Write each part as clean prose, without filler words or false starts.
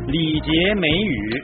礼节美语。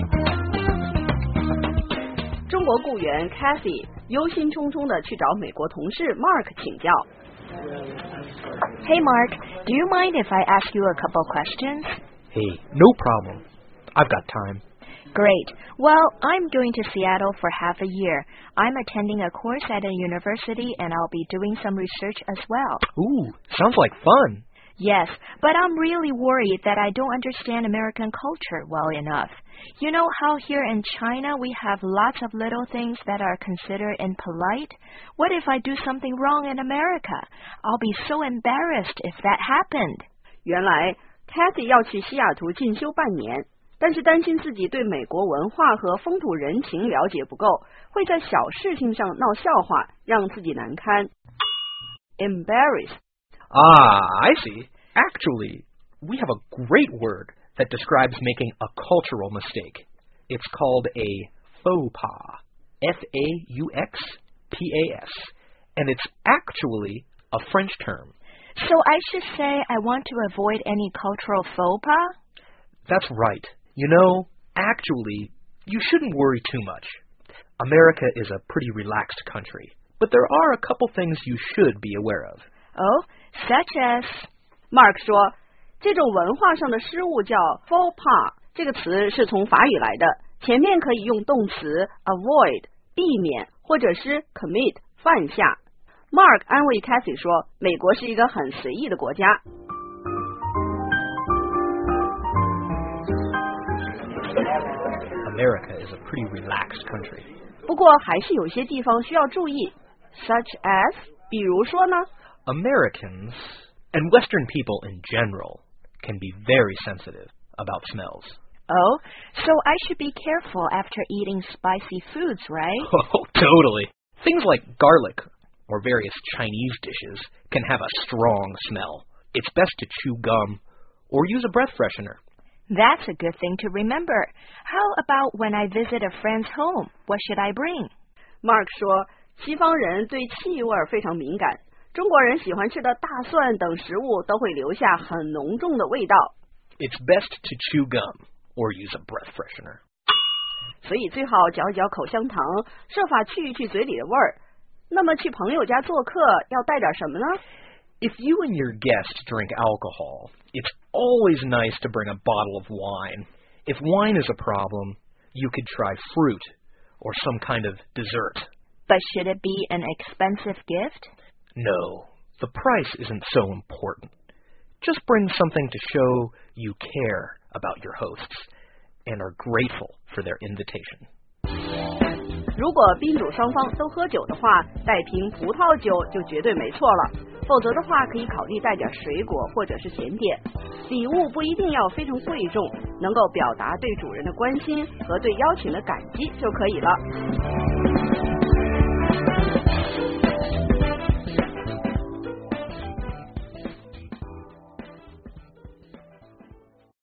中国雇员 Kathy 忧心忡忡地去找美国同事 Mark 请教。 Hey Mark, do you mind if I ask you a couple questions? Hey, no problem. I've got time. Great. Well, I'm going to Seattle for half a year. I'm attending a course at a university and I'll be doing some research as well. Ooh, sounds like fun. Yes, but I'm really worried that I don't understand American culture well enough. You know how here in China we have lots of little things that are considered impolite? What if I do something wrong in America? I'll be so embarrassed if that happened. 原来 Kathy 要去西雅图进修半年，但是担心自己对美国文化和风土人情了解不够，会在小事情上闹笑话，让自己难堪。Embarrass. I see. Actually, we have a great word that describes making a cultural mistake. It's called a faux pas. F-A-U-X-P-A-S. And it's actually a French term. So I should say I want to avoid any cultural faux pas? That's right. You know, actually, you shouldn't worry too much. America is a pretty relaxed country, but there are a couple things you should be aware of. Oh, such as? Mark 说，这种文化上的失误叫 faux pas， 这个词是从法语来的，前面可以用动词 avoid 避免，或者是 commit 犯下。Mark 安慰 Kathy 说，美国是一个很随意的国家。 America is a pretty relaxed country. 不过还是有些地方需要注意 ，such as 比如说呢 ，Americans and Western people in general can be very sensitive about smells. Oh, so I should be careful after eating spicy foods, right? Oh, totally. Things like garlic or various Chinese dishes can have a strong smell. It's best to chew gum or use a breath freshener. That's a good thing to remember. How about when I visit a friend's home? What should I bring? Mark 说，西方人对气味非常敏感。中国人喜欢吃的大蒜等食物都会留下很浓重的味道。 It's best to chew gum or use a breath freshener. 所以最好嚼一嚼口香糖，设法去一去嘴里的味儿。那么去朋友家做客要带点什么呢？ If you and your guest drink alcohol, it's always nice to bring a bottle of wine. If wine is a problem, you could try fruit or some kind of dessert. But should it be an expensive gift? No, the price isn't so important. Just bring something to show you care about your hosts and are grateful for their invitation. 如果宾主双方都喝酒的话，带瓶葡萄酒就绝对没错了。否则的话，可以考虑带点水果或者是甜点。礼物不一定要非常贵重，能够表达对主人的关心和对邀请的感激就可以了。